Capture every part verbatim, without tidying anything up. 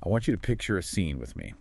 I want you to picture a scene with me.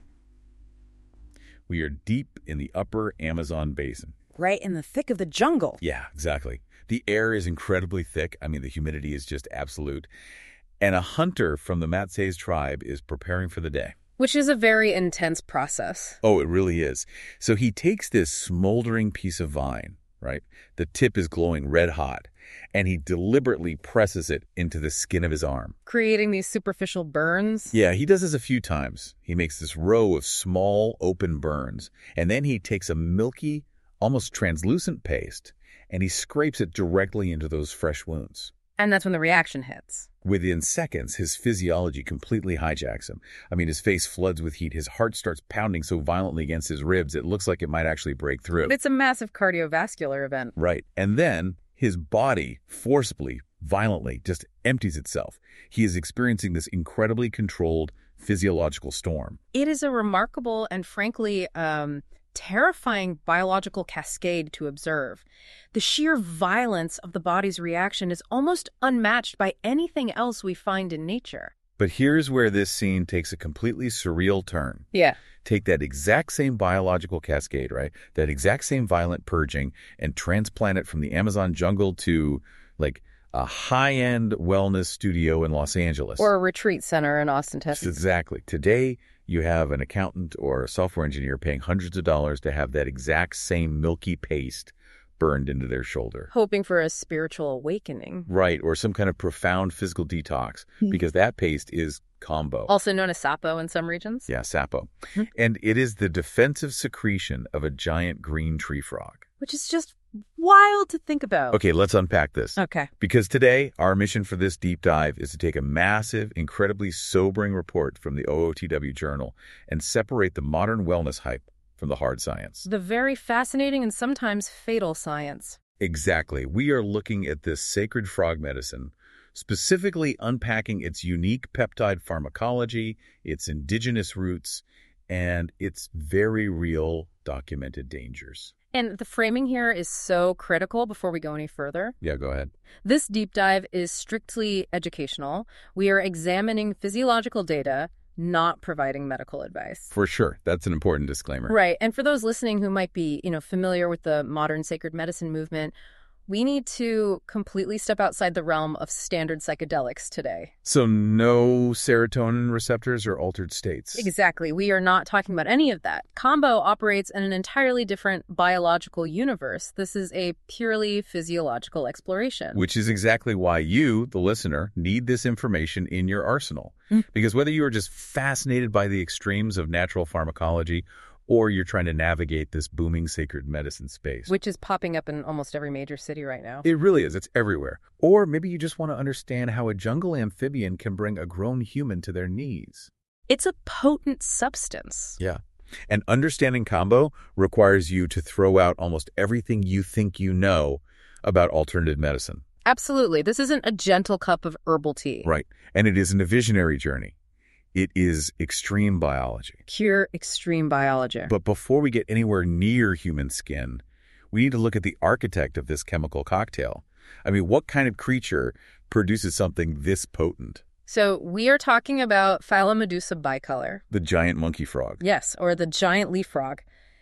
We are deep in the upper Amazon basin. Right in the thick of the jungle. Yeah, exactly. The air is incredibly thick. I mean, the humidity is just absolute. And a hunter from the Matses tribe is preparing for the day. Which is a very intense process. Oh, it really is. So he takes this smoldering piece of vine, right? The tip is glowing red hot, and he deliberately presses it into the skin of his arm. Creating these superficial burns? Yeah, he does this a few times. He makes this row of small, open burns, and then he takes a milky, almost translucent paste, and he scrapes it directly into those fresh wounds. And that's when the reaction hits. Within seconds, his physiology completely hijacks him. I mean, his face floods with heat. His heart starts pounding so violently against his ribs, it looks like it might actually break through. It's a massive cardiovascular event. Right. And then his body forcibly, violently, just empties itself. He is experiencing this incredibly controlled physiological storm. It is a remarkable and frankly um, terrifying biological cascade to observe. The sheer violence of the body's reaction is almost unmatched by anything else we find in nature. But here's where this scene takes a completely surreal turn. Yeah. Take that exact same biological cascade, right? That exact same violent purging and transplant it from the Amazon jungle to, like, a high-end wellness studio in Los Angeles. Or a retreat center in Austin, Texas. Exactly. Today, you have an accountant or a software engineer paying hundreds of dollars to have that exact same milky paste burned into their shoulder. Hoping for a spiritual awakening. Right, or some kind of profound physical detox, because that paste is Kambo. Also known as sapo in some regions. Yeah, sapo. And it is the defensive secretion of a giant green tree frog. Which is just wild to think about. Okay, let's unpack this. Okay. Because today, our mission for this deep dive is to take a massive, incredibly sobering report from the O O T W Journal and separate the modern wellness hype from the hard science. The very fascinating and sometimes fatal science. Exactly. We are looking at this sacred frog medicine, specifically unpacking its unique peptide pharmacology, its indigenous roots, and its very real documented dangers. And the framing here is so critical before we go any further. Yeah, go ahead. This deep dive is strictly educational. We are examining physiological data, not providing medical advice. For sure. That's an important disclaimer. Right. And for those listening who might be, you know, familiar with the modern sacred medicine movement, we need to completely step outside the realm of standard psychedelics today. So no serotonin receptors or altered states? Exactly. We are not talking about any of that. Kambo operates in an entirely different biological universe. This is a purely physiological exploration. Which is exactly why you, the listener, need this information in your arsenal. Mm. Because whether you are just fascinated by the extremes of natural pharmacology or you're trying to navigate this booming sacred medicine space. Which is popping up in almost every major city right now. It really is. It's everywhere. Or maybe you just want to understand how a jungle amphibian can bring a grown human to their knees. It's a potent substance. Yeah. And understanding Kambo requires you to throw out almost everything you think you know about alternative medicine. Absolutely. This isn't a gentle cup of herbal tea. Right. And it isn't a visionary journey. It is extreme biology. Pure extreme biology. But before we get anywhere near human skin, we need to look at the architect of this chemical cocktail. I mean, what kind of creature produces something this potent? So we are talking about Phylomedusa bicolor. The giant monkey frog. Yes, or the giant leaf frog.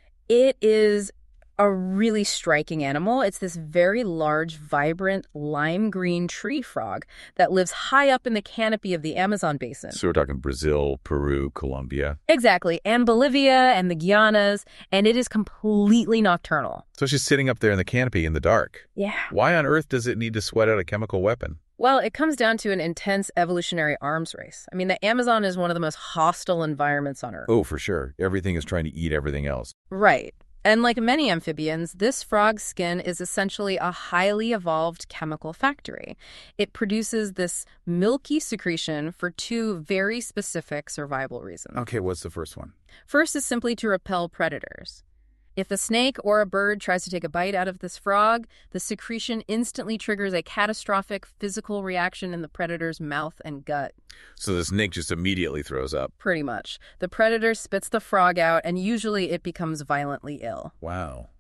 It is a really striking animal. It's this very large, vibrant, lime green tree frog that lives high up in the canopy of the Amazon basin. So we're talking Brazil, Peru, Colombia. Exactly, and Bolivia and the Guianas, and it is completely nocturnal. So she's sitting up there in the canopy in the dark. Yeah. Why on earth does it need to sweat out a chemical weapon? Well, it comes down to an intense evolutionary arms race. I mean, the Amazon is one of the most hostile environments on Earth. Oh, for sure. Everything is trying to eat everything else. Right. And like many amphibians, this frog's skin is essentially a highly evolved chemical factory. It produces this milky secretion for two very specific survival reasons. Okay, what's the first one? First is simply to repel predators. If a snake or a bird tries to take a bite out of this frog, the secretion instantly triggers a catastrophic physical reaction in the predator's mouth and gut. So the snake just immediately throws up? Pretty much. The predator spits the frog out, and usually it becomes violently ill. Wow.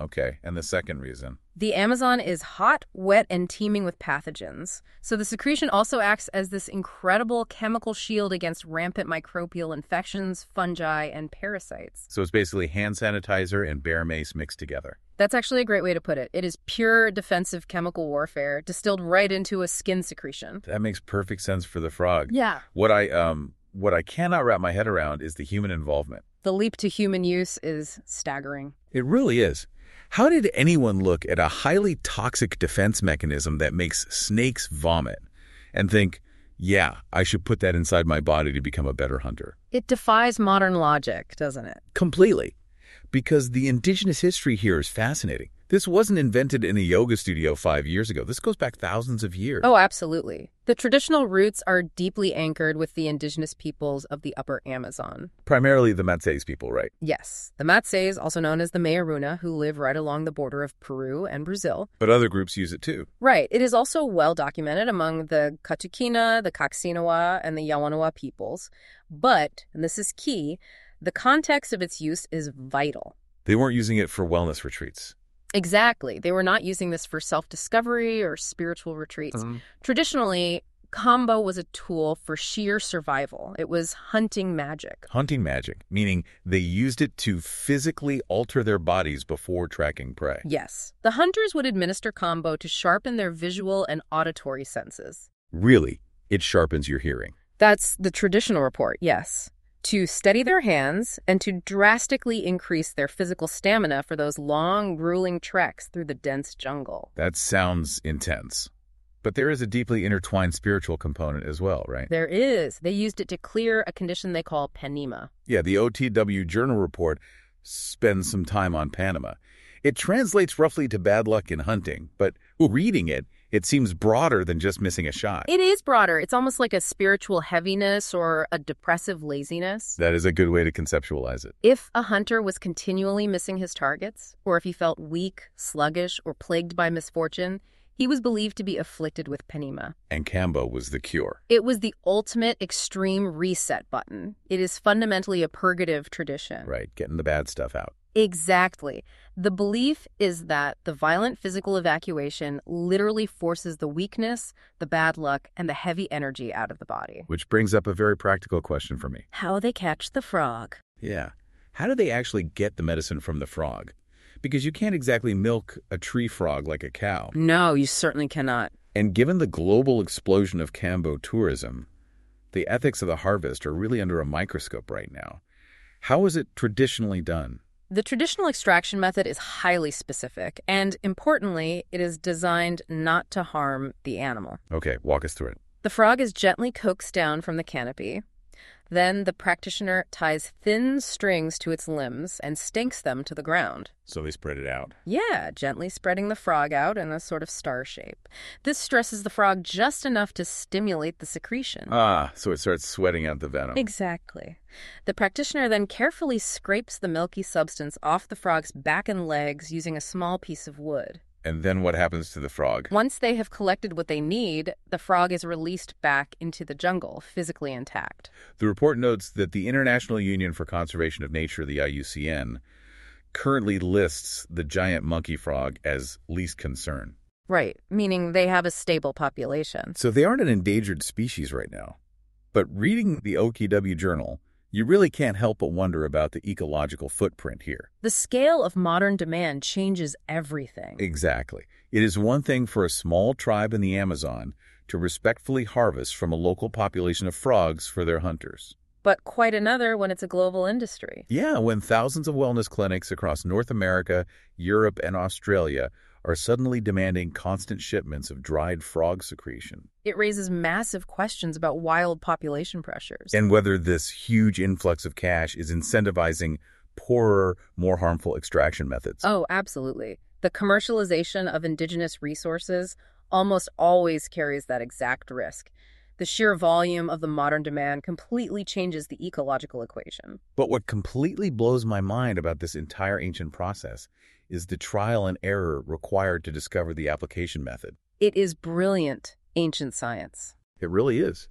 Okay, and the second reason? The Amazon is hot, wet, and teeming with pathogens. So the secretion also acts as this incredible chemical shield against rampant microbial infections, fungi, and parasites. So it's basically hand sanitizer and bear mace mixed together. That's actually a great way to put it. It is pure defensive chemical warfare distilled right into a skin secretion. That makes perfect sense for the frog. Yeah. What I um what I cannot wrap my head around is the human involvement. The leap to human use is staggering. It really is. How did anyone look at a highly toxic defense mechanism that makes snakes vomit and think, yeah, I should put that inside my body to become a better hunter? It defies modern logic, doesn't it? Completely. Because the indigenous history here is fascinating. This wasn't invented in a yoga studio five years ago. This goes back thousands of years. Oh, absolutely. The traditional roots are deeply anchored with the indigenous peoples of the upper Amazon. Primarily the Matses people, right? Yes, the Matses, also known as the Mayaruna, who live right along the border of Peru and Brazil. But other groups use it too. Right. It is also well documented among the Katukina, the Kaksinawa, and the Yawanawa peoples. But, and this is key, the context of its use is vital. They weren't using it for wellness retreats. Exactly. They were not using this for self-discovery or spiritual retreats. Um, Traditionally, Kambo was a tool for sheer survival. It was hunting magic. hunting magic, meaning they used it to physically alter their bodies before tracking prey. Yes. The hunters would administer Kambo to sharpen their visual and auditory senses. Really, it sharpens your hearing. That's the traditional report, yes. To steady their hands and to drastically increase their physical stamina for those long, grueling treks through the dense jungle. That sounds intense. But there is a deeply intertwined spiritual component as well, right? There is. They used it to clear a condition they call panema. Yeah, the O T W Journal report spends some time on Panama. It translates roughly to bad luck in hunting, but reading it, it seems broader than just missing a shot. It is broader. It's almost like a spiritual heaviness or a depressive laziness. That is a good way to conceptualize it. If a hunter was continually missing his targets, or if he felt weak, sluggish, or plagued by misfortune, he was believed to be afflicted with panema. And Kambo was the cure. It was the ultimate extreme reset button. It is fundamentally a purgative tradition. Right, getting the bad stuff out. Exactly. The belief is that the violent physical evacuation literally forces the weakness, the bad luck, and the heavy energy out of the body. Which brings up a very practical question for me. How they catch the frog. Yeah. How do they actually get the medicine from the frog? Because you can't exactly milk a tree frog like a cow. No, you certainly cannot. And given the global explosion of Kambo tourism, the ethics of the harvest are really under a microscope right now. How is it traditionally done? The traditional extraction method is highly specific, and importantly, it is designed not to harm the animal. Okay, walk us through it. The frog is gently coaxed down from the canopy. Then the practitioner ties thin strings to its limbs and stakes them to the ground. So they spread it out. Yeah, gently spreading the frog out in a sort of star shape. This stresses the frog just enough to stimulate the secretion. Ah, so it starts sweating out the venom. Exactly. The practitioner then carefully scrapes the milky substance off the frog's back and legs using a small piece of wood. And then what happens to the frog? Once they have collected what they need, the frog is released back into the jungle, physically intact. The report notes that the International Union for Conservation of Nature, the I U C N, currently lists the giant monkey frog as least concern. Right, meaning they have a stable population. So they aren't an endangered species right now. But reading the O K W Journal, you really can't help but wonder about the ecological footprint here. The scale of modern demand changes everything. Exactly. It is one thing for a small tribe in the Amazon to respectfully harvest from a local population of frogs for their hunters. But quite another when it's a global industry. Yeah, when thousands of wellness clinics across North America, Europe, and Australia are suddenly demanding constant shipments of dried frog secretion. It raises massive questions about wild population pressures. And whether this huge influx of cash is incentivizing poorer, more harmful extraction methods. Oh, absolutely. The commercialization of indigenous resources almost always carries that exact risk. The sheer volume of the modern demand completely changes the ecological equation. But what completely blows my mind about this entire ancient process is the trial and error required to discover the application method. It is brilliant ancient science. It really is.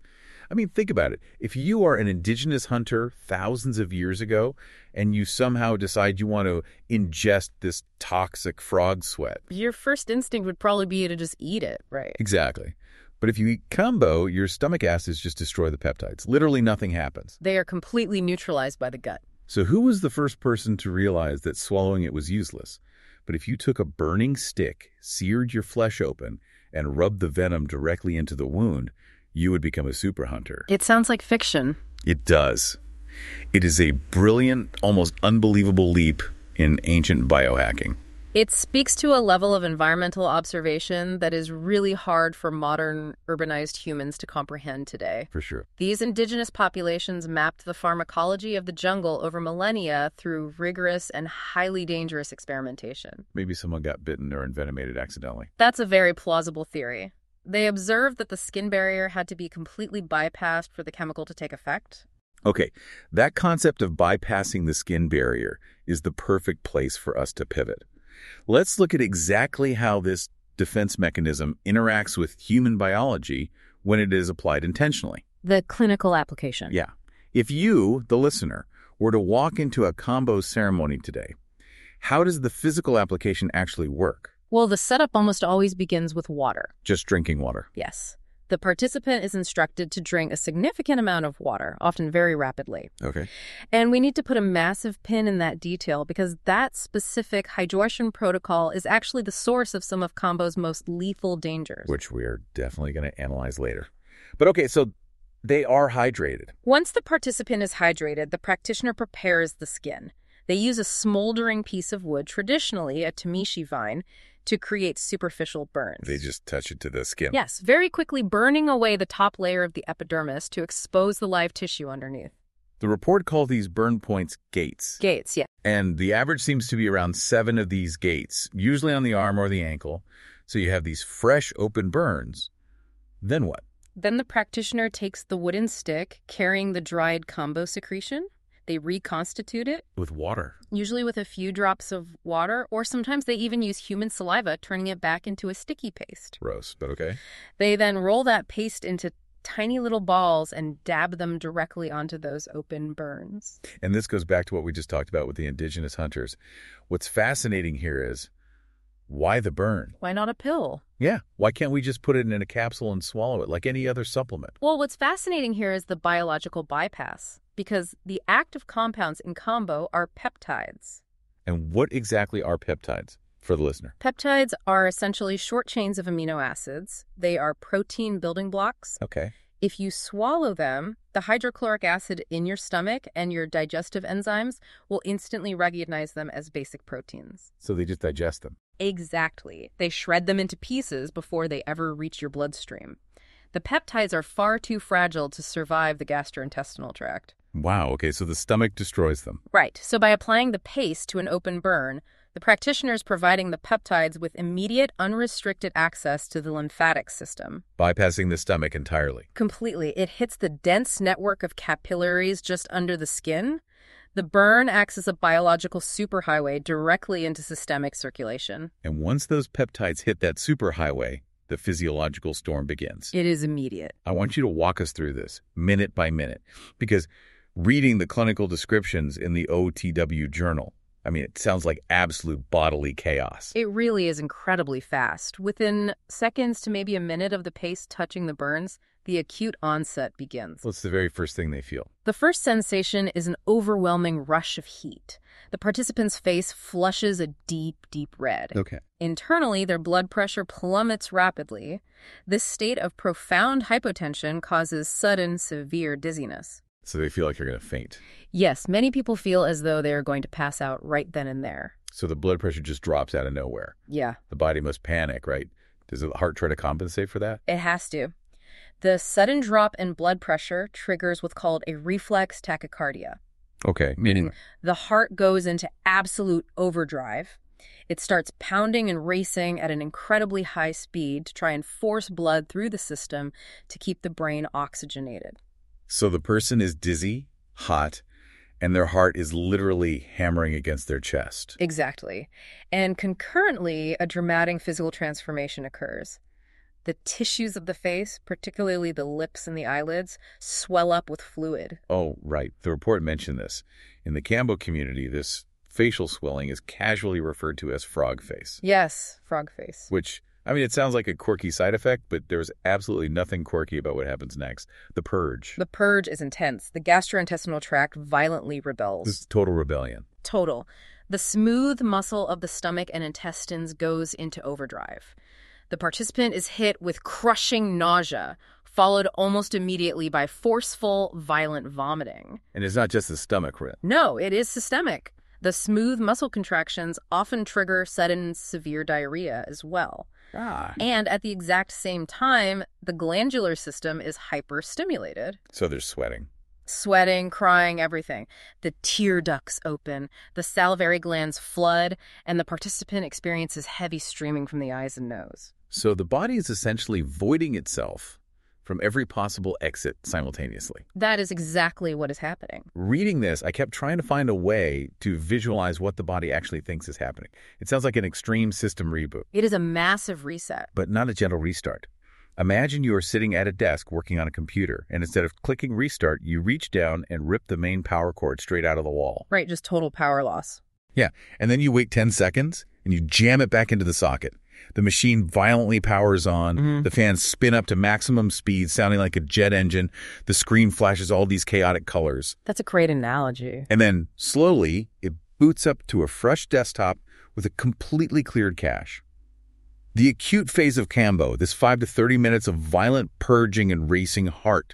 I mean, think about it. If you are an indigenous hunter thousands of years ago and you somehow decide you want to ingest this toxic frog sweat. Your first instinct would probably be to just eat it, right? Exactly. But if you eat kambo, your stomach acids just destroy the peptides. Literally nothing happens. They are completely neutralized by the gut. So who was the first person to realize that swallowing it was useless? But if you took a burning stick, seared your flesh open, and rubbed the venom directly into the wound, you would become a super hunter. It sounds like fiction. It does. It is a brilliant, almost unbelievable leap in ancient biohacking. It speaks to a level of environmental observation that is really hard for modern urbanized humans to comprehend today. For sure. These indigenous populations mapped the pharmacology of the jungle over millennia through rigorous and highly dangerous experimentation. Maybe someone got bitten or envenomated accidentally. That's a very plausible theory. They observed that the skin barrier had to be completely bypassed for the chemical to take effect. Okay, that concept of bypassing the skin barrier is the perfect place for us to pivot. Let's look at exactly how this defense mechanism interacts with human biology when it is applied intentionally. The clinical application. Yeah. If you, the listener, were to walk into a kambo ceremony today, how does the physical application actually work? Well, the setup almost always begins with water. Just drinking water. Yes. The participant is instructed to drink a significant amount of water, often very rapidly. Okay. And we need to put a massive pin in that detail because that specific hydration protocol is actually the source of some of kambo's most lethal dangers. Which we are definitely going to analyze later. But okay, so they are hydrated. Once the participant is hydrated, the practitioner prepares the skin. They use a smoldering piece of wood, traditionally a tamishi vine, to create superficial burns. They just touch it to the skin. Yes, very quickly burning away the top layer of the epidermis to expose the live tissue underneath. The report called these burn points gates. Gates, yeah. And the average seems to be around seven of these gates, usually on the arm or the ankle. So you have these fresh, open burns. Then what? Then the practitioner takes the wooden stick carrying the dried kambo secretion. They reconstitute it. With water. Usually with a few drops of water, or sometimes they even use human saliva, turning it back into a sticky paste. Gross, but okay. They then roll that paste into tiny little balls and dab them directly onto those open burns. And this goes back to what we just talked about with the indigenous hunters. What's fascinating here is, why the burn? Why not a pill? Yeah, why can't we just put it in a capsule and swallow it like any other supplement? Well, what's fascinating here is the biological bypass, because the active compounds in kambo are peptides. And what exactly are peptides for the listener? Peptides are essentially short chains of amino acids. They are protein building blocks. Okay. If you swallow them, the hydrochloric acid in your stomach and your digestive enzymes will instantly recognize them as basic proteins. So they just digest them. Exactly. They shred them into pieces before they ever reach your bloodstream. The peptides are far too fragile to survive the gastrointestinal tract. Wow, okay, so the stomach destroys them. Right. So by applying the paste to an open burn, the practitioner is providing the peptides with immediate, unrestricted access to the lymphatic system. Bypassing the stomach entirely. Completely. It hits the dense network of capillaries just under the skin. The burn acts as a biological superhighway directly into systemic circulation. And once those peptides hit that superhighway, the physiological storm begins. It is immediate. I want you to walk us through this minute by minute, because reading the clinical descriptions in the O T W journal, I mean, it sounds like absolute bodily chaos. It really is incredibly fast. Within seconds to maybe a minute of the paste touching the burns, the acute onset begins. What's the very first thing they feel? The first sensation is an overwhelming rush of heat. The participant's face flushes a deep, deep red. Okay. Internally, their blood pressure plummets rapidly. This state of profound hypotension causes sudden, severe dizziness. So they feel like they're going to faint. Yes, many people feel as though they are going to pass out right then and there. So the blood pressure just drops out of nowhere. Yeah. The body must panic, right? Does the heart try to compensate for that? It has to. The sudden drop in blood pressure triggers what's called a reflex tachycardia. Okay, meaning? The heart goes into absolute overdrive. It starts pounding and racing at an incredibly high speed to try and force blood through the system to keep the brain oxygenated. So the person is dizzy, hot, and their heart is literally hammering against their chest. Exactly. And concurrently, a dramatic physical transformation occurs. The tissues of the face, particularly the lips and the eyelids, swell up with fluid. Oh, right. The report mentioned this. In the Kambo community, this facial swelling is casually referred to as frog face. Yes, frog face. Which, I mean, it sounds like a quirky side effect, but there's absolutely nothing quirky about what happens next. The purge. The purge is intense. The gastrointestinal tract violently rebels. This is total rebellion. Total. The smooth muscle of the stomach and intestines goes into overdrive. The participant is hit with crushing nausea, followed almost immediately by forceful, violent vomiting. And it's not just the stomach, right? No, it is systemic. The smooth muscle contractions often trigger sudden severe diarrhea as well. Ah. And at the exact same time, the glandular system is hyperstimulated. So there's sweating. Sweating, crying, everything. The tear ducts open, the salivary glands flood, and the participant experiences heavy streaming from the eyes and nose. So the body is essentially voiding itself from every possible exit simultaneously. That is exactly what is happening. Reading this, I kept trying to find a way to visualize what the body actually thinks is happening. It sounds like an extreme system reboot. It is a massive reset. But not a gentle restart. Imagine you are sitting at a desk working on a computer, and instead of clicking restart, you reach down and rip the main power cord straight out of the wall. Right, just total power loss. Yeah, and then you wait ten seconds, and you jam it back into the socket. The machine violently powers on. Mm-hmm. The fans spin up to maximum speed, sounding like a jet engine. The screen flashes all these chaotic colors. That's a great analogy. And then, slowly, it boots up to a fresh desktop with a completely cleared cache. The acute phase of Kambo, this five to thirty minutes of violent purging and racing heart,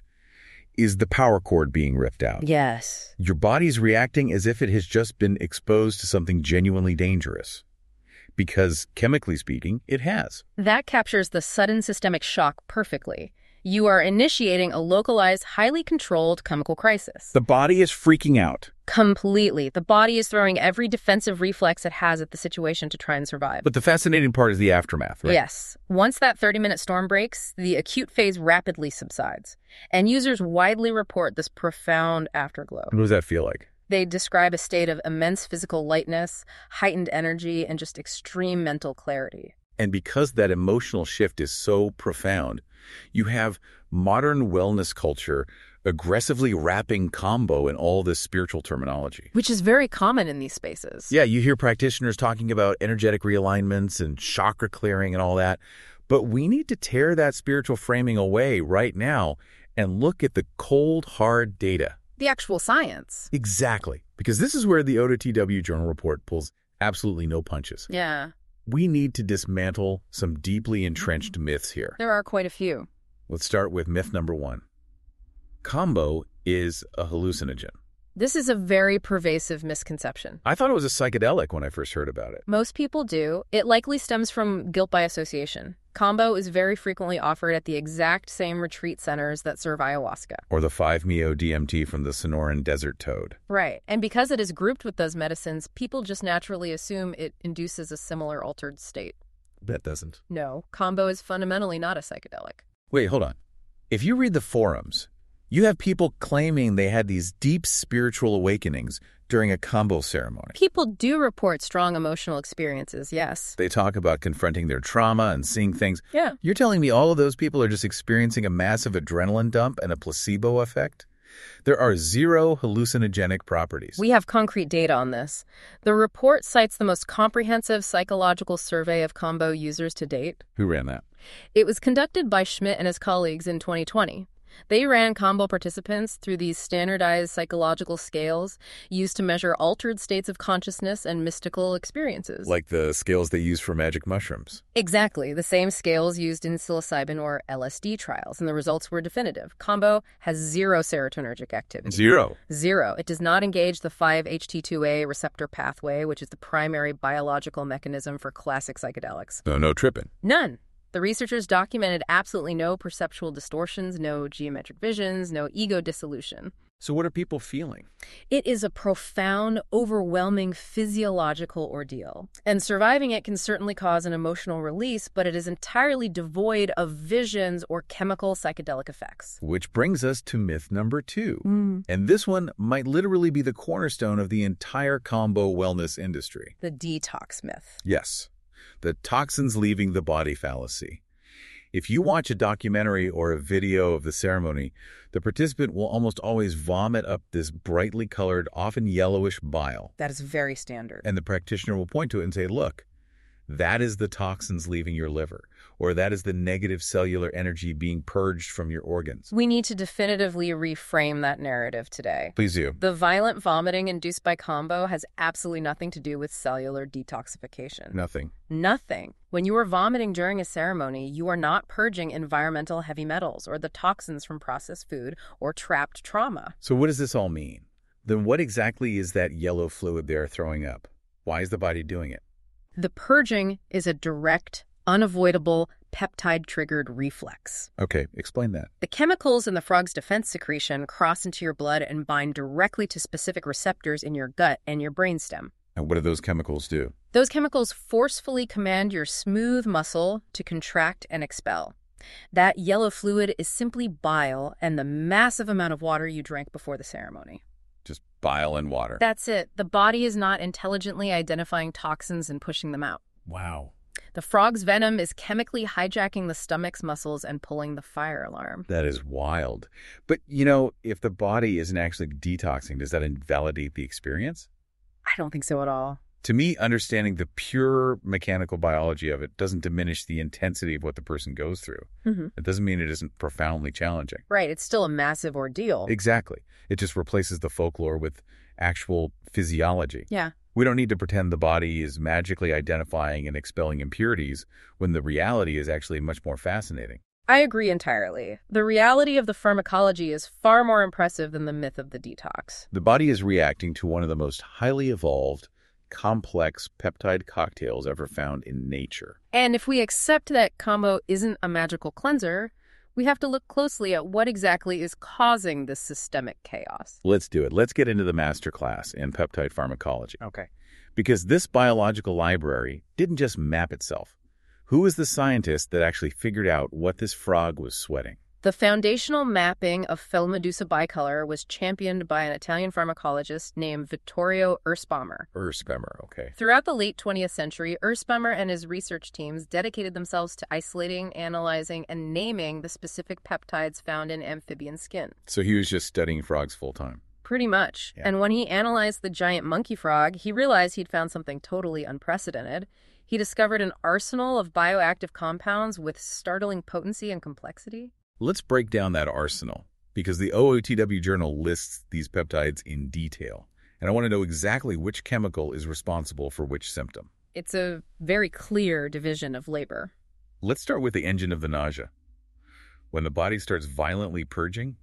is the power cord being ripped out. Yes. Your body's reacting as if it has just been exposed to something genuinely dangerous. Because, chemically speaking, it has. That captures the sudden systemic shock perfectly. You are initiating a localized, highly controlled chemical crisis. The body is freaking out. Completely. The body is throwing every defensive reflex it has at the situation to try and survive. But the fascinating part is the aftermath, right? Yes. Once that thirty-minute storm breaks, the acute phase rapidly subsides. And users widely report this profound afterglow. What does that feel like? They describe a state of immense physical lightness, heightened energy, and just extreme mental clarity. And because that emotional shift is so profound, you have modern wellness culture aggressively wrapping Kambo in all this spiritual terminology. Which is very common in these spaces. Yeah, you hear practitioners talking about energetic realignments and chakra clearing and all that. But we need to tear that spiritual framing away right now and look at the cold, hard data. The actual science. Exactly. Because this is where the O T W Journal Report pulls absolutely no punches. Yeah. We need to dismantle some deeply entrenched myths here. There are quite a few. Let's start with myth number one. Kambo is a hallucinogen. This is a very pervasive misconception. I thought it was a psychedelic when I first heard about it. Most people do. It likely stems from guilt by association. Kambo is very frequently offered at the exact same retreat centers that serve ayahuasca. Or the five M E O D M T from the Sonoran desert toad. Right. And because it is grouped with those medicines, people just naturally assume it induces a similar altered state. That doesn't. No, Kambo is fundamentally not a psychedelic. Wait, hold on. If you read the forums, you have people claiming they had these deep spiritual awakenings during a Kambo ceremony. People do report strong emotional experiences, yes. They talk about confronting their trauma and seeing things. Yeah. You're telling me all of those people are just experiencing a massive adrenaline dump and a placebo effect? There are zero hallucinogenic properties. We have concrete data on this. The report cites the most comprehensive psychological survey of Kambo users to date. Who ran that? It was conducted by Schmidt and his colleagues in twenty twenty. They ran Kambo participants through these standardized psychological scales used to measure altered states of consciousness and mystical experiences. Like the scales they use for magic mushrooms. Exactly, the same scales used in psilocybin or L S D trials, and the results were definitive. Kambo has zero serotonergic activity. Zero? Zero. It does not engage the five H T two A receptor pathway, which is the primary biological mechanism for classic psychedelics. No, no tripping. None. The researchers documented absolutely no perceptual distortions, no geometric visions, no ego dissolution. So what are people feeling? It is a profound, overwhelming physiological ordeal. And surviving it can certainly cause an emotional release, but it is entirely devoid of visions or chemical psychedelic effects. Which brings us to myth number two. Mm. And this one might literally be the cornerstone of the entire Kambo wellness industry. The detox myth. Yes. The toxins leaving the body fallacy. If you watch a documentary or a video of the ceremony, the participant will almost always vomit up this brightly colored, often yellowish bile. That is very standard. And the practitioner will point to it and say, look, that is the toxins leaving your liver, or that is the negative cellular energy being purged from your organs. We need to definitively reframe that narrative today. Please do. The violent vomiting induced by Kambo has absolutely nothing to do with cellular detoxification. Nothing. Nothing. When you are vomiting during a ceremony, you are not purging environmental heavy metals or the toxins from processed food or trapped trauma. So what does this all mean? Then what exactly is that yellow fluid they're throwing up? Why is the body doing it? The purging is a direct, unavoidable, peptide-triggered reflex. Okay, explain that. The chemicals in the frog's defense secretion cross into your blood and bind directly to specific receptors in your gut and your brainstem. And what do those chemicals do? Those chemicals forcefully command your smooth muscle to contract and expel. That yellow fluid is simply bile and the massive amount of water you drank before the ceremony. Just bile and water. That's it. The body is not intelligently identifying toxins and pushing them out. Wow. The frog's venom is chemically hijacking the stomach's muscles and pulling the fire alarm. That is wild. But, you know, if the body isn't actually detoxing, does that invalidate the experience? I don't think so at all. To me, understanding the pure mechanical biology of it doesn't diminish the intensity of what the person goes through. Mm-hmm. It doesn't mean it isn't profoundly challenging. Right. It's still a massive ordeal. Exactly. It just replaces the folklore with actual physiology. Yeah. We don't need to pretend the body is magically identifying and expelling impurities when the reality is actually much more fascinating. I agree entirely. The reality of the pharmacology is far more impressive than the myth of the detox. The body is reacting to one of the most highly evolved, complex peptide cocktails ever found in nature. And if we accept that Kambo isn't a magical cleanser, we have to look closely at what exactly is causing this systemic chaos. Let's do it. Let's get into the master class in peptide pharmacology. Okay. Because this biological library didn't just map itself. Who is the scientist that actually figured out what this frog was sweating? The foundational mapping of Phyllomedusa bicolor was championed by an Italian pharmacologist named Vittorio Erspamer. Erspamer, okay. Throughout the late twentieth century, Erspamer and his research teams dedicated themselves to isolating, analyzing, and naming the specific peptides found in amphibian skin. So he was just studying frogs full-time. Pretty much. Yeah. And when he analyzed the giant monkey frog, he realized he'd found something totally unprecedented. He discovered an arsenal of bioactive compounds with startling potency and complexity. Let's break down that arsenal, because the O O T W journal lists these peptides in detail, and I want to know exactly which chemical is responsible for which symptom. It's a very clear division of labor. Let's start with the engine of the nausea. When the body starts violently purging,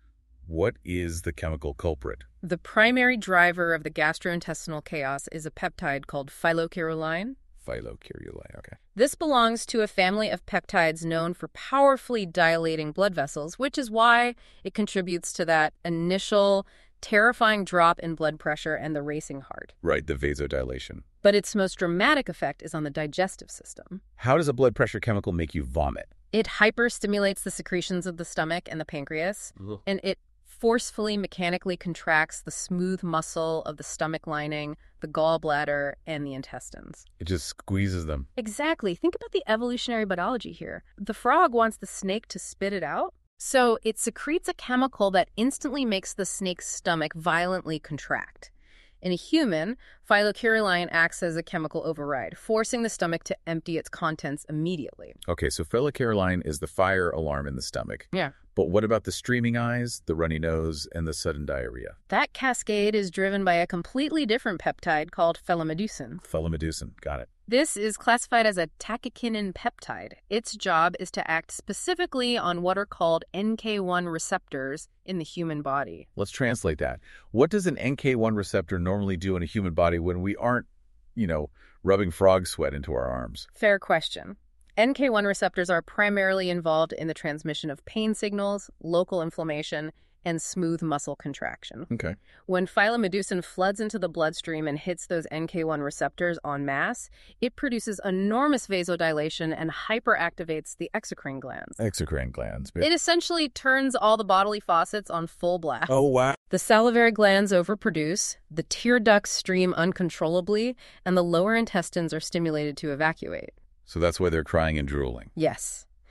what is the chemical culprit? The primary driver of the gastrointestinal chaos is a peptide called phylocaroline. Phylocaroline, okay. This belongs to a family of peptides known for powerfully dilating blood vessels, which is why it contributes to that initial terrifying drop in blood pressure and the racing heart. Right, the vasodilation. But its most dramatic effect is on the digestive system. How does a blood pressure chemical make you vomit? It hyperstimulates the secretions of the stomach and the pancreas, Ugh. and it forcefully mechanically contracts the smooth muscle of the stomach lining, the gallbladder, and the intestines. It just squeezes them. Exactly. Think about the evolutionary biology here. The frog wants the snake to spit it out, so it secretes a chemical that instantly makes the snake's stomach violently contract. In a human, phylocaroline acts as a chemical override, forcing the stomach to empty its contents immediately. Okay, so phylocaroline is the fire alarm in the stomach. Yeah. But what about the streaming eyes, the runny nose, and the sudden diarrhea? That cascade is driven by a completely different peptide called phylomedusin. Phylomedusin, got it. This is classified as a tachykinin peptide. Its job is to act specifically on what are called N K one receptors in the human body. Let's translate that. What does an N K one receptor normally do in a human body when we aren't, you know, rubbing frog sweat into our arms? Fair question. N K one receptors are primarily involved in the transmission of pain signals, local inflammation, and smooth muscle contraction. Okay. When phylomedusin floods into the bloodstream and hits those N K one receptors en masse, it produces enormous vasodilation and hyperactivates the exocrine glands. Exocrine glands. It essentially turns all the bodily faucets on full blast. Oh, wow. The salivary glands overproduce, the tear ducts stream uncontrollably, and the lower intestines are stimulated to evacuate. So that's why they're crying and drooling. Yes.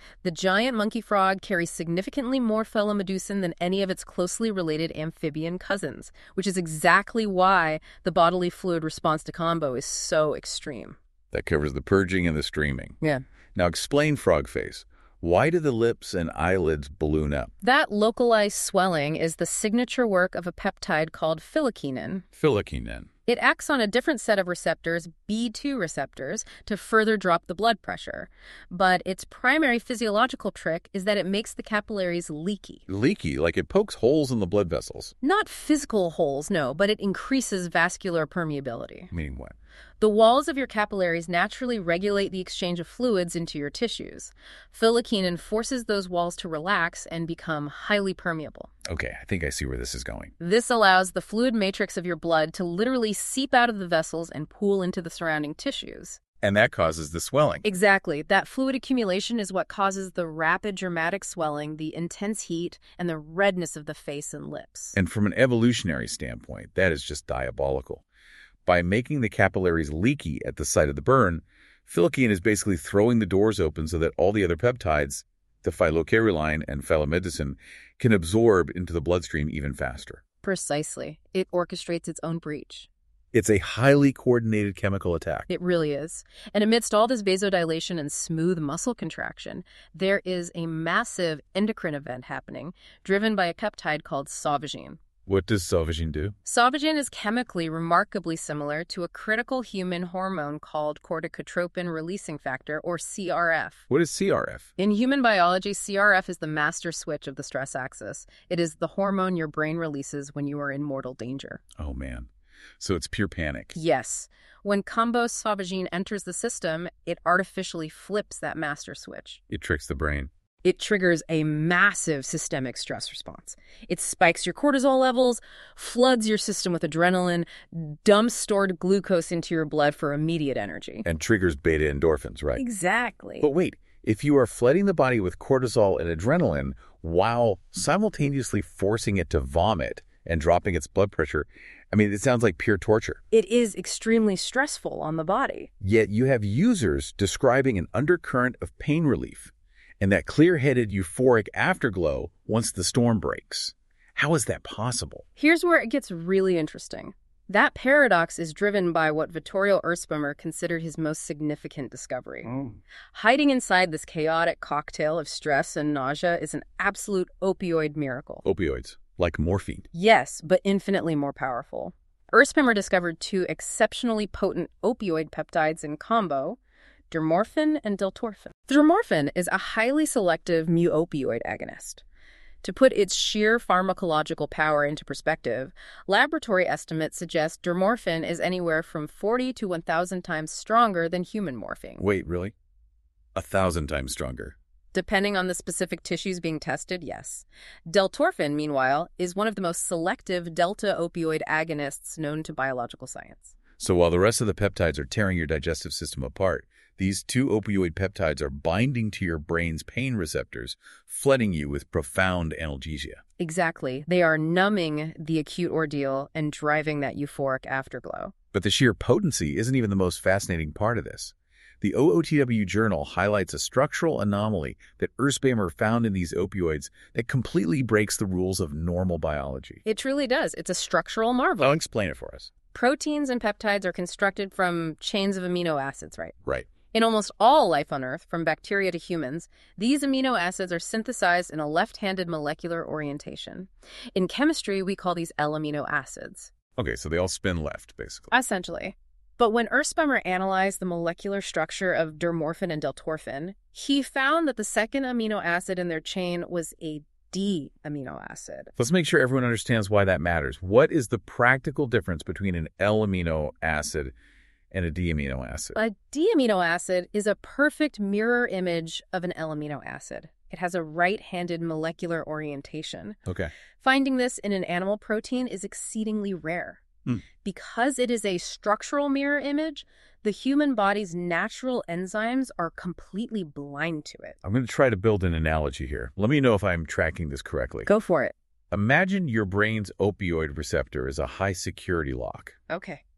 The giant monkey frog carries significantly more phyllomedicin than any of its closely related amphibian cousins, which is exactly why the bodily fluid response to Kambo is so extreme. That covers the purging and the streaming. Yeah. Now explain frog face. Why do the lips and eyelids balloon up? That localized swelling is the signature work of a peptide called phylloquinin. Phylloquinin. It acts on a different set of receptors, B two receptors, to further drop the blood pressure. But its primary physiological trick is that it makes the capillaries leaky. Leaky, like it pokes holes in the blood vessels. Not physical holes, no, but it increases vascular permeability. Meaning what? The walls of your capillaries naturally regulate the exchange of fluids into your tissues. Phylloquinin forces those walls to relax and become highly permeable. Okay, I think I see where this is going. This allows the fluid matrix of your blood to literally seep out of the vessels and pool into the surrounding tissues. And that causes the swelling. Exactly. That fluid accumulation is what causes the rapid, dramatic swelling, the intense heat, and the redness of the face and lips. And from an evolutionary standpoint, that is just diabolical. By making the capillaries leaky at the site of the burn, phylloquinin is basically throwing the doors open so that all the other peptides, the phylocaroline and phylomedicin, can absorb into the bloodstream even faster. Precisely. It orchestrates its own breach. It's a highly coordinated chemical attack. It really is. And amidst all this vasodilation and smooth muscle contraction, there is a massive endocrine event happening, driven by a peptide called sauvagine. What does sauvagine do? Sauvagine is chemically remarkably similar to a critical human hormone called corticotropin-releasing factor, or C R F. What is C R F? In human biology, C R F is the master switch of the stress axis. It is the hormone your brain releases when you are in mortal danger. Oh, man. So it's pure panic. Yes. When Kambo sauvagine enters the system, it artificially flips that master switch. It tricks the brain. It triggers a massive systemic stress response. It spikes your cortisol levels, floods your system with adrenaline, dumps stored glucose into your blood for immediate energy. And triggers beta endorphins, right? Exactly. But wait, if you are flooding the body with cortisol and adrenaline while simultaneously forcing it to vomit and dropping its blood pressure, I mean, it sounds like pure torture. It is extremely stressful on the body. Yet you have users describing an undercurrent of pain relief and that clear-headed euphoric afterglow once the storm breaks. How is that possible? Here's where it gets really interesting. That paradox is driven by what Vittorio Erspemer considered his most significant discovery. Oh. Hiding inside this chaotic cocktail of stress and nausea is an absolute opioid miracle. Opioids, like morphine. Yes, but infinitely more powerful. Erspemer discovered two exceptionally potent opioid peptides in Kambo, dermorphin and deltorphin. Dermorphin is a highly selective mu-opioid agonist. To put its sheer pharmacological power into perspective, laboratory estimates suggest dermorphin is anywhere from forty to one thousand times stronger than human morphine. Wait, really? A thousand times stronger. Depending on the specific tissues being tested, yes. Deltorphin, meanwhile, is one of the most selective delta opioid agonists known to biological science. So while the rest of the peptides are tearing your digestive system apart, these two opioid peptides are binding to your brain's pain receptors, flooding you with profound analgesia. Exactly. They are numbing the acute ordeal and driving that euphoric afterglow. But the sheer potency isn't even the most fascinating part of this. The O O T W journal highlights a structural anomaly that Erspemer found in these opioids that completely breaks the rules of normal biology. It truly does. It's a structural marvel. I'll explain it for us. Proteins and peptides are constructed from chains of amino acids, right? Right. In almost all life on Earth, from bacteria to humans, these amino acids are synthesized in a left-handed molecular orientation. In chemistry, we call these L-amino acids. Okay, so they all spin left, basically. Essentially. But when Erspemer analyzed the molecular structure of dermorphin and deltorphin, he found that the second amino acid in their chain was a D amino acid. Let's make sure everyone understands why that matters. What is the practical difference between an L-amino acid and a D-amino acid? A D-amino acid is a perfect mirror image of an L-amino acid. It has a right-handed molecular orientation. Okay. Finding this in an animal protein is exceedingly rare. Hmm. Because it is a structural mirror image, the human body's natural enzymes are completely blind to it. I'm going to try to build an analogy here. Let me know if I'm tracking this correctly. Go for it. Imagine your brain's opioid receptor is a high-security lock. Okay.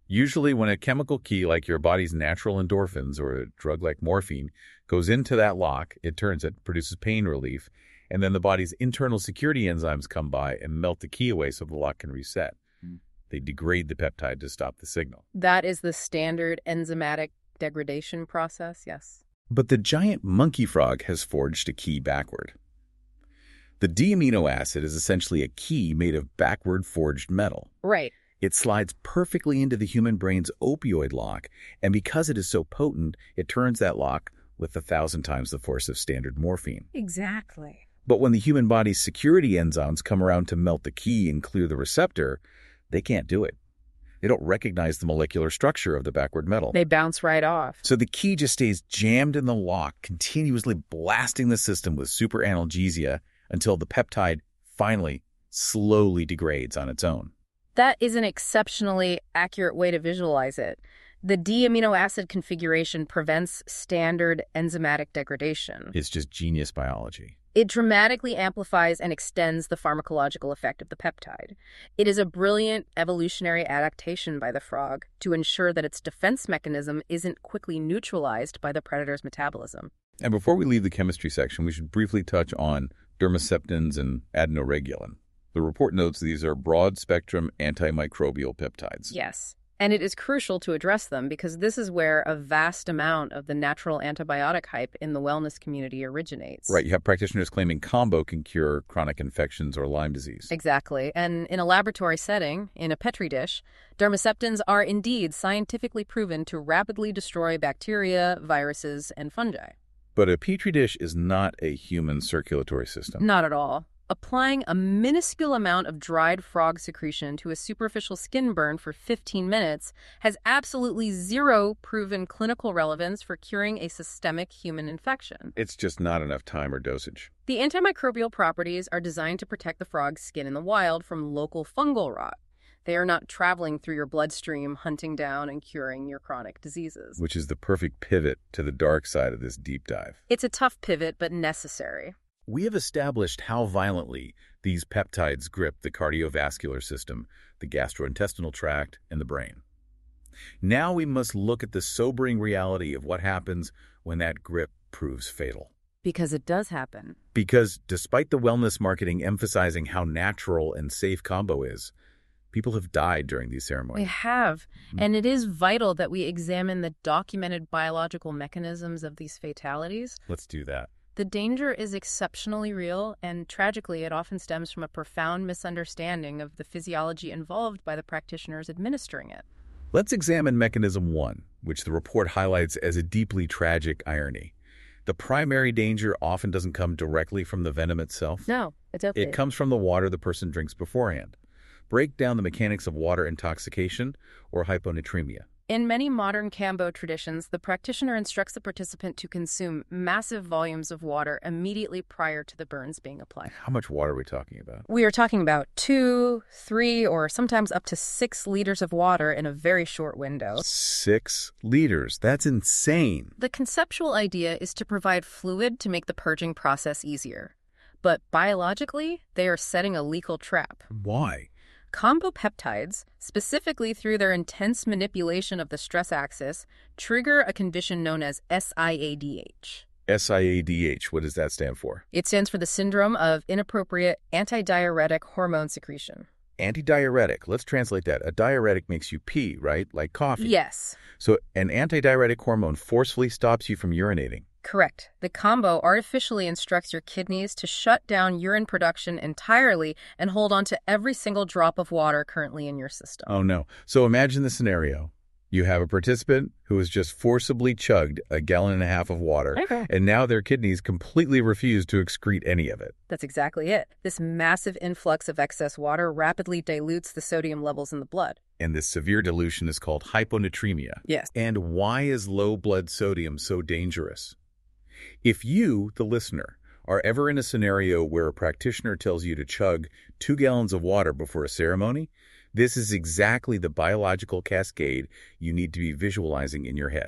Usually when a chemical key like your body's natural endorphins or a drug like morphine goes into that lock, it turns it, produces pain relief, and then the body's internal security enzymes come by and melt the key away so the lock can reset. Mm. They degrade the peptide to stop the signal. That is the standard enzymatic degradation process, yes. But the giant monkey frog has forged a key backward. The D-amino acid is essentially a key made of backward forged metal. Right. It slides perfectly into the human brain's opioid lock, and because it is so potent, it turns that lock with a thousand times the force of standard morphine. Exactly. But when the human body's security enzymes come around to melt the key and clear the receptor, they can't do it. They don't recognize the molecular structure of the backward metal. They bounce right off. So the key just stays jammed in the lock, continuously blasting the system with super analgesia until the peptide finally slowly degrades on its own. That is an exceptionally accurate way to visualize it. The D-amino acid configuration prevents standard enzymatic degradation. It's just genius biology. It dramatically amplifies and extends the pharmacological effect of the peptide. It is a brilliant evolutionary adaptation by the frog to ensure that its defense mechanism isn't quickly neutralized by the predator's metabolism. And before we leave the chemistry section, we should briefly touch on dermoseptins and adenoregulin. The report notes these are broad-spectrum antimicrobial peptides. Yes. And it is crucial to address them because this is where a vast amount of the natural antibiotic hype in the wellness community originates. Right. You have practitioners claiming combo can cure chronic infections or Lyme disease. Exactly. And in a laboratory setting, in a Petri dish, dermoseptins are indeed scientifically proven to rapidly destroy bacteria, viruses, and fungi. But a Petri dish is not a human circulatory system. Not at all. Applying a minuscule amount of dried frog secretion to a superficial skin burn for fifteen minutes has absolutely zero proven clinical relevance for curing a systemic human infection. It's just not enough time or dosage. The antimicrobial properties are designed to protect the frog's skin in the wild from local fungal rot. They are not traveling through your bloodstream, hunting down and curing your chronic diseases. Which is the perfect pivot to the dark side of this deep dive. It's a tough pivot, but necessary. We have established how violently these peptides grip the cardiovascular system, the gastrointestinal tract, and the brain. Now we must look at the sobering reality of what happens when that grip proves fatal. Because it does happen. Because despite the wellness marketing emphasizing how natural and safe combo is, people have died during these ceremonies. They have. Mm-hmm. And it is vital that we examine the documented biological mechanisms of these fatalities. Let's do that. The danger is exceptionally real, and tragically, it often stems from a profound misunderstanding of the physiology involved by the practitioners administering it. Let's examine mechanism one, which the report highlights as a deeply tragic irony. The primary danger often doesn't come directly from the venom itself. No, it's okay. It comes from the water the person drinks beforehand. Break down the mechanics of water intoxication or hyponatremia. In many modern Kambo traditions, the practitioner instructs the participant to consume massive volumes of water immediately prior to the burns being applied. How much water are we talking about? We are talking about two, three, or sometimes up to six liters of water in a very short window. Six liters? That's insane. The conceptual idea is to provide fluid to make the purging process easier. But biologically, they are setting a lethal trap. Why? Combo peptides, specifically through their intense manipulation of the stress axis, trigger a condition known as S I A D H. S I A D H, what does that stand for? It stands for the syndrome of inappropriate antidiuretic hormone secretion. Antidiuretic, let's translate that. A diuretic makes you pee, right? Like coffee. Yes. So an antidiuretic hormone forcefully stops you from urinating. Correct. The combo artificially instructs your kidneys to shut down urine production entirely and hold on to every single drop of water currently in your system. Oh, no. So imagine the scenario. You have a participant who has just forcibly chugged a gallon and a half of water, okay. and now their kidneys completely refuse to excrete any of it. That's exactly it. This massive influx of excess water rapidly dilutes the sodium levels in the blood. And this severe dilution is called hyponatremia. Yes. And why is low blood sodium so dangerous? If you, the listener, are ever in a scenario where a practitioner tells you to chug two gallons of water before a ceremony, this is exactly the biological cascade you need to be visualizing in your head.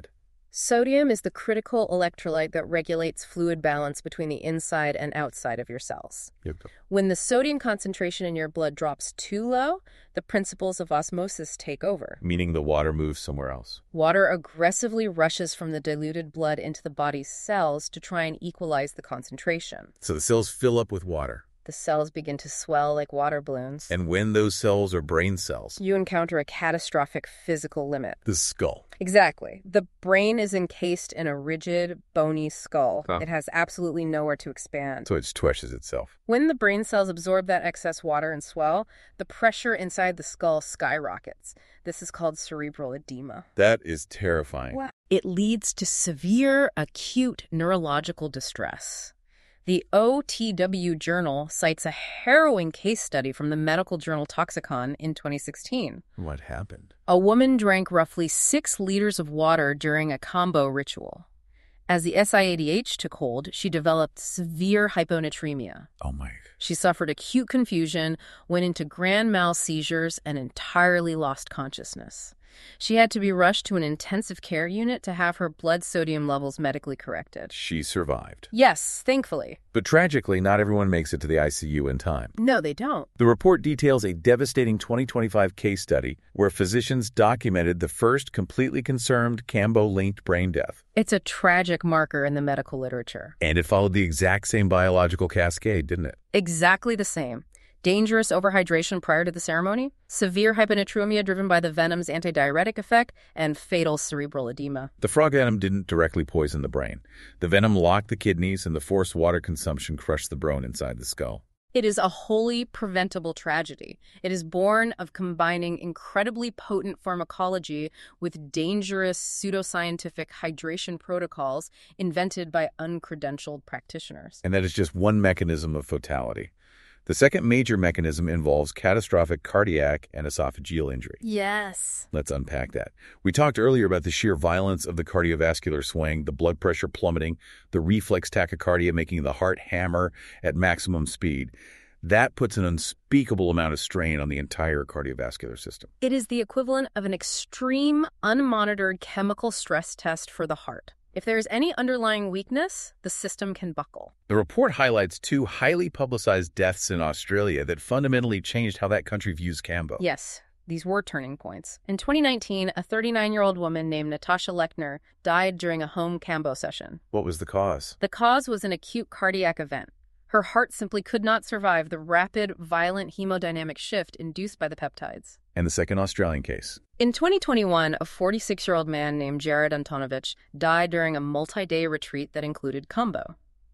Sodium is the critical electrolyte that regulates fluid balance between the inside and outside of your cells. Yep. When the sodium concentration in your blood drops too low, the principles of osmosis take over. Meaning the water moves somewhere else. Water aggressively rushes from the diluted blood into the body's cells to try and equalize the concentration. So the cells fill up with water. The cells begin to swell like water balloons. And when those cells are brain cells, you encounter a catastrophic physical limit. the skull. Exactly. The brain is encased in a rigid, bony skull. Huh. It has absolutely nowhere to expand. So it twitches itself. When the brain cells absorb that excess water and swell, the pressure inside the skull skyrockets. This is called cerebral edema. That is terrifying. Wow. It leads to severe, acute neurological distress. The O T W Journal cites a harrowing case study from the medical journal Toxicon in twenty sixteen. What happened? A woman drank roughly six liters of water during a combo ritual. As the S I A D H took hold, she developed severe hyponatremia. Oh my. She suffered acute confusion, went into grand mal seizures, and entirely lost consciousness. She had to be rushed to an intensive care unit to have her blood sodium levels medically corrected. She survived. Yes, thankfully. But tragically, not everyone makes it to the I C U in time. No, they don't. The report details a devastating twenty twenty-five case study where physicians documented the first completely confirmed Cambo-linked brain death. It's a tragic marker in the medical literature. And it followed the exact same biological cascade, didn't it? Exactly the same. Dangerous overhydration prior to the ceremony, severe hyponatremia driven by the venom's antidiuretic effect, and fatal cerebral edema. The frog venom didn't directly poison the brain. The venom locked the kidneys, and the forced water consumption crushed the bone inside the skull. It is a wholly preventable tragedy. It is born of combining incredibly potent pharmacology with dangerous pseudoscientific hydration protocols invented by uncredentialed practitioners. And that is just one mechanism of fatality. The second major mechanism involves catastrophic cardiac and esophageal injury. Yes. Let's unpack that. We talked earlier about the sheer violence of the cardiovascular swing, the blood pressure plummeting, the reflex tachycardia making the heart hammer at maximum speed. That puts an unspeakable amount of strain on the entire cardiovascular system. It is the equivalent of an extreme, unmonitored chemical stress test for the heart. If there is any underlying weakness, the system can buckle. The report highlights two highly publicized deaths in Australia that fundamentally changed how that country views Cambo. Yes, these were turning points. In twenty nineteen, a thirty-nine-year-old woman named Natasha Lechner died during a home Cambo session. What was the cause? The cause was an acute cardiac event. Her heart simply could not survive the rapid, violent hemodynamic shift induced by the peptides. And the second Australian case? In twenty twenty-one, a forty-six-year-old man named Jared Antonovich died during a multi-day retreat that included Cambo.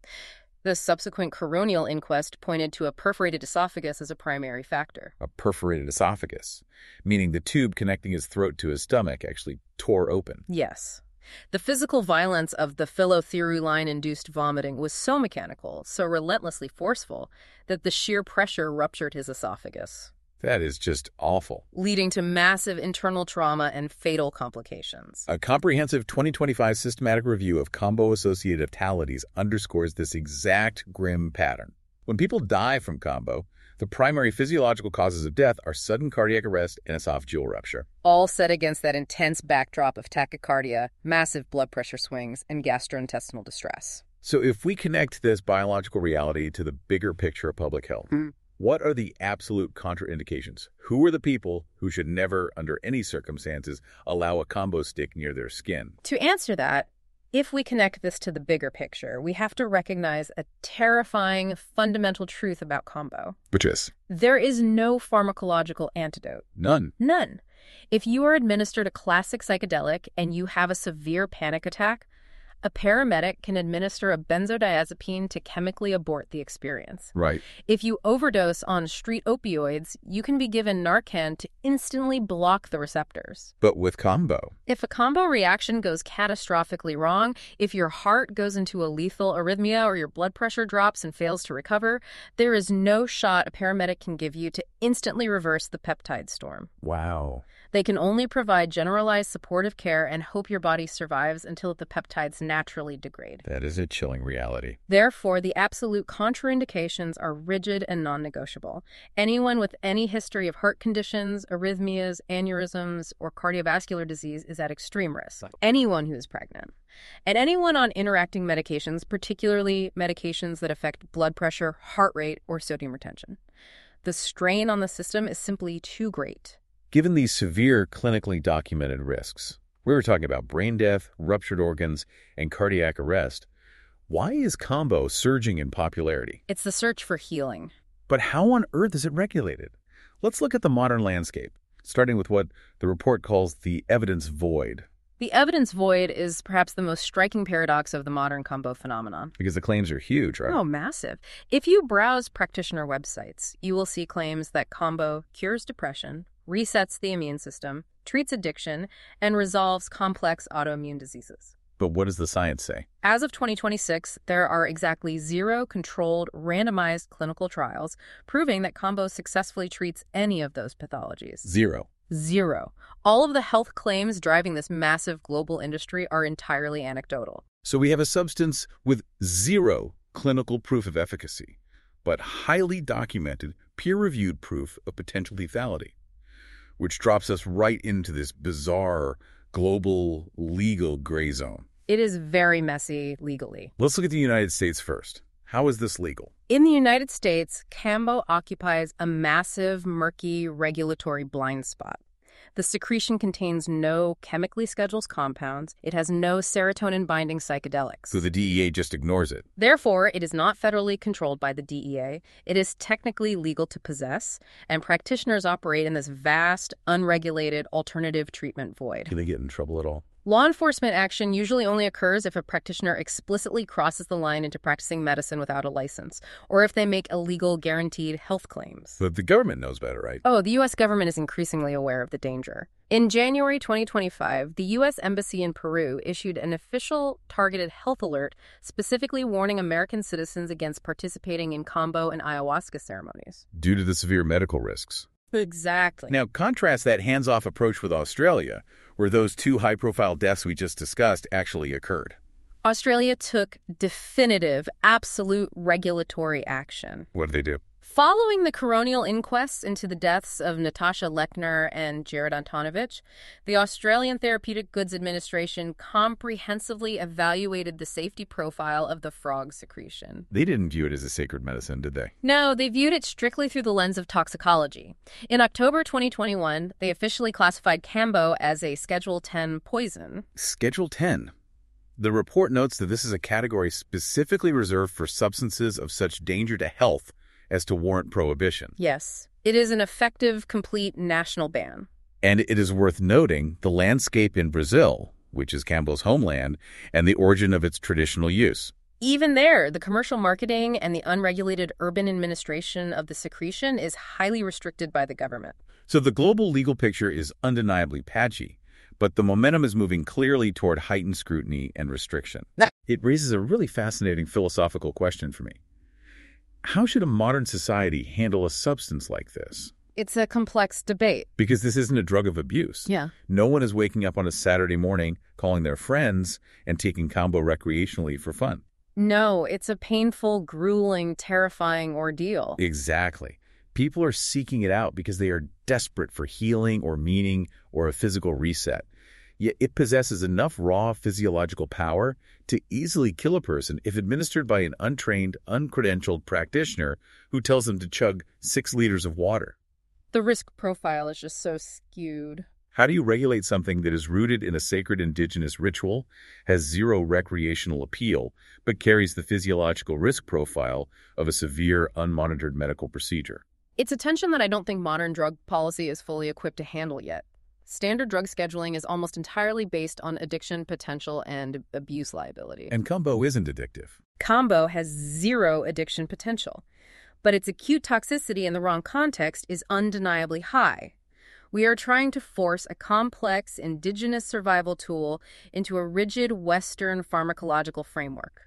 The subsequent coronial inquest pointed to a perforated esophagus as a primary factor. A perforated esophagus, meaning the tube connecting his throat to his stomach actually tore open. Yes. The physical violence of the phyllothyrulline-induced vomiting was so mechanical, so relentlessly forceful, that the sheer pressure ruptured his esophagus. That is just awful. Leading to massive internal trauma and fatal complications. A comprehensive twenty twenty-five systematic review of Cambo-associated fatalities underscores this exact grim pattern. When people die from Cambo, the primary physiological causes of death are sudden cardiac arrest and esophageal rupture. All set against that intense backdrop of tachycardia, massive blood pressure swings, and gastrointestinal distress. So if we connect this biological reality to the bigger picture of public health, mm. what are the absolute contraindications? Who are the people who should never, under any circumstances, allow a Cambo stick near their skin? To answer that, if we connect this to the bigger picture, we have to recognize a terrifying fundamental truth about Cambo. Which is? There is no pharmacological antidote. None. None. If you are administered a classic psychedelic and you have a severe panic attack, a paramedic can administer a benzodiazepine to chemically abort the experience. Right. If you overdose on street opioids, you can be given Narcan to instantly block the receptors. But with Cambo? If a Cambo reaction goes catastrophically wrong, if your heart goes into a lethal arrhythmia or your blood pressure drops and fails to recover, there is no shot a paramedic can give you to instantly reverse the peptide storm. Wow. They can only provide generalized supportive care and hope your body survives until the peptides naturally degrade. That is a chilling reality. Therefore, the absolute contraindications are rigid and non-negotiable. Anyone with any history of heart conditions, arrhythmias, aneurysms, or cardiovascular disease is at extreme risk. Anyone who is pregnant. And anyone on interacting medications, particularly medications that affect blood pressure, heart rate, or sodium retention. The strain on the system is simply too great. Given these severe clinically documented risks, we were talking about brain death, ruptured organs, and cardiac arrest, why is Kambo surging in popularity? It's the search for healing. But how on earth is it regulated? Let's look at the modern landscape, starting with what the report calls the evidence void. The evidence void is perhaps the most striking paradox of the modern Kambo phenomenon. Because the claims are huge, right? Oh, massive. If you browse practitioner websites, you will see claims that Kambo cures depression, resets the immune system, treats addiction, and resolves complex autoimmune diseases. But what does the science say? As of twenty twenty-six, there are exactly zero controlled, randomized clinical trials proving that Kambo successfully treats any of those pathologies. Zero. Zero. All of the health claims driving this massive global industry are entirely anecdotal. So we have a substance with zero clinical proof of efficacy, but highly documented, peer-reviewed proof of potential lethality, which drops us right into this bizarre global legal gray zone. It is very messy legally. Let's look at the United States first. How is this legal? In the United States, Kambo occupies a massive, murky regulatory blind spot. The secretion contains no chemically scheduled compounds. It has no serotonin-binding psychedelics. So the D E A just ignores it. Therefore, it is not federally controlled by the D E A. It is technically legal to possess, and practitioners operate in this vast, unregulated alternative treatment void. Can they get in trouble at all? Law enforcement action usually only occurs if a practitioner explicitly crosses the line into practicing medicine without a license, or if they make illegal guaranteed health claims. But the government knows better, right? Oh, the U S government is increasingly aware of the danger. In January twenty twenty-five, the U S Embassy in Peru issued an official targeted health alert specifically warning American citizens against participating in Kambo and ayahuasca ceremonies. Due to the severe medical risks. Exactly. Now, contrast that hands-off approach with Australia, where those two high-profile deaths we just discussed actually occurred. Australia took definitive, absolute regulatory action. What did they do? Following the coronial inquests into the deaths of Natasha Lechner and Jared Antonovich, the Australian Therapeutic Goods Administration comprehensively evaluated the safety profile of the frog secretion. They didn't view it as a sacred medicine, did they? No, they viewed it strictly through the lens of toxicology. In October twenty twenty-one, they officially classified Kambo as a Schedule ten poison. Schedule ten. The report notes that this is a category specifically reserved for substances of such danger to health as to warrant prohibition. Yes, it is an effective, complete national ban. And it is worth noting the landscape in Brazil, which is Kambo's homeland, and the origin of its traditional use. Even there, the commercial marketing and the unregulated urban administration of the secretion is highly restricted by the government. So the global legal picture is undeniably patchy, but the momentum is moving clearly toward heightened scrutiny and restriction. It raises a really fascinating philosophical question for me. How should a modern society handle a substance like this? It's a complex debate. Because this isn't a drug of abuse. Yeah. No one is waking up on a Saturday morning, calling their friends, and taking Kambo recreationally for fun. No, it's a painful, grueling, terrifying ordeal. Exactly. People are seeking it out because they are desperate for healing or meaning or a physical reset. Yet it possesses enough raw physiological power to easily kill a person if administered by an untrained, uncredentialed practitioner who tells them to chug six liters of water. The risk profile is just so skewed. How do you regulate something that is rooted in a sacred indigenous ritual, has zero recreational appeal, but carries the physiological risk profile of a severe, unmonitored medical procedure? It's a tension that I don't think modern drug policy is fully equipped to handle yet. Standard drug scheduling is almost entirely based on addiction potential and abuse liability. And Kambo isn't addictive. Kambo has zero addiction potential, but its acute toxicity in the wrong context is undeniably high. We are trying to force a complex indigenous survival tool into a rigid Western pharmacological framework.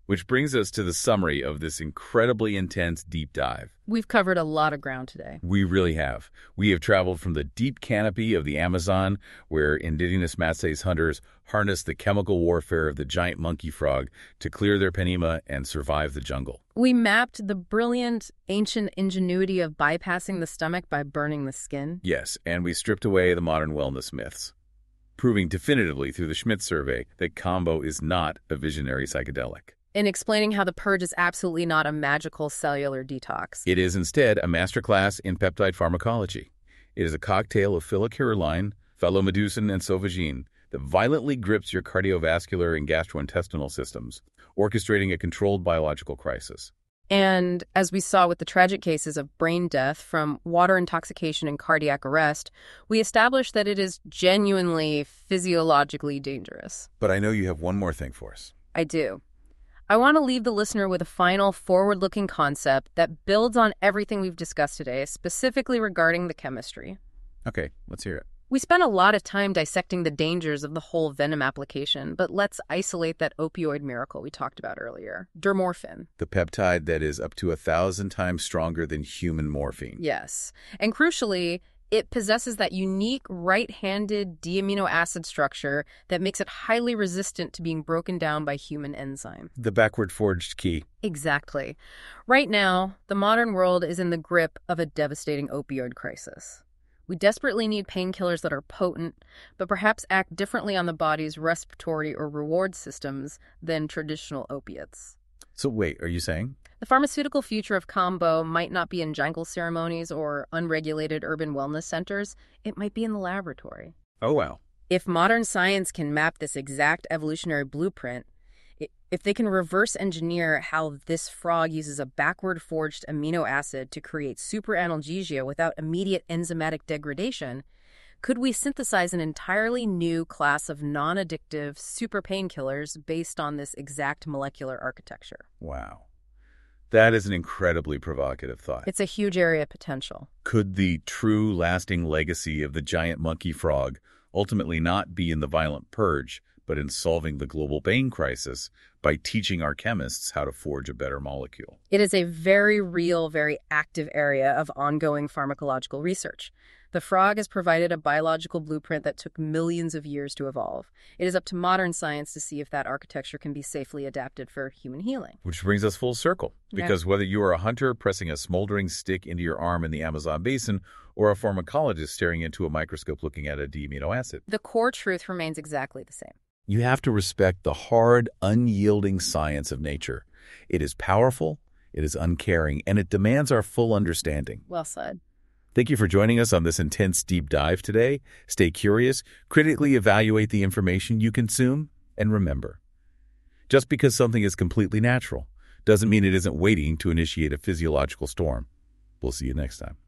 Which brings us to the summary of this incredibly intense deep dive. We've covered a lot of ground today. We really have. We have traveled from the deep canopy of the Amazon, where indigenous Matses hunters harness the chemical warfare of the giant monkey frog to clear their penima and survive the jungle. We mapped the brilliant ancient ingenuity of bypassing the stomach by burning the skin. Yes, and we stripped away the modern wellness myths, proving definitively through the Schmidt survey that Kambo is not a visionary psychedelic. In explaining how the purge is absolutely not a magical cellular detox. It is instead a masterclass in peptide pharmacology. It is a cocktail of phylocaroline, phyllomedicine, and sauvagine that violently grips your cardiovascular and gastrointestinal systems, orchestrating a controlled biological crisis. And as we saw with the tragic cases of brain death from water intoxication and cardiac arrest, we established that it is genuinely physiologically dangerous. But I know you have one more thing for us. I do. I want to leave the listener with a final forward-looking concept that builds on everything we've discussed today, specifically regarding the chemistry. Okay, let's hear it. We spent a lot of time dissecting the dangers of the whole venom application, but let's isolate that opioid miracle we talked about earlier, dermorphin. The peptide that is up to a thousand times stronger than human morphine. Yes. And crucially, it possesses that unique right-handed D-amino acid structure that makes it highly resistant to being broken down by human enzyme. The backward forged key. Exactly. Right now, the modern world is in the grip of a devastating opioid crisis. We desperately need painkillers that are potent, but perhaps act differently on the body's respiratory or reward systems than traditional opiates. So wait, are you saying? The pharmaceutical future of Kambo might not be in jungle ceremonies or unregulated urban wellness centers. It might be in the laboratory. Oh, wow. If modern science can map this exact evolutionary blueprint, if they can reverse engineer how this frog uses a backward forged amino acid to create superanalgesia without immediate enzymatic degradation, could we synthesize an entirely new class of non-addictive super painkillers based on this exact molecular architecture? Wow. That is an incredibly provocative thought. It's a huge area of potential. Could the true lasting legacy of the giant monkey frog ultimately not be in the violent purge, but in solving the global pain crisis by teaching our chemists how to forge a better molecule? It is a very real, very active area of ongoing pharmacological research. The frog has provided a biological blueprint that took millions of years to evolve. It is up to modern science to see if that architecture can be safely adapted for human healing. Which brings us full circle, because Yeah. whether you are a hunter pressing a smoldering stick into your arm in the Amazon basin or a pharmacologist staring into a microscope looking at a D-amino acid, The core truth remains exactly the same. you have to respect the hard, unyielding science of nature. It is powerful, it is uncaring, and it demands our full understanding. Well said. Thank you for joining us on this intense deep dive today. Stay curious, critically evaluate the information you consume, and remember, just because something is completely natural doesn't mean it isn't waiting to initiate a physiological storm. We'll see you next time.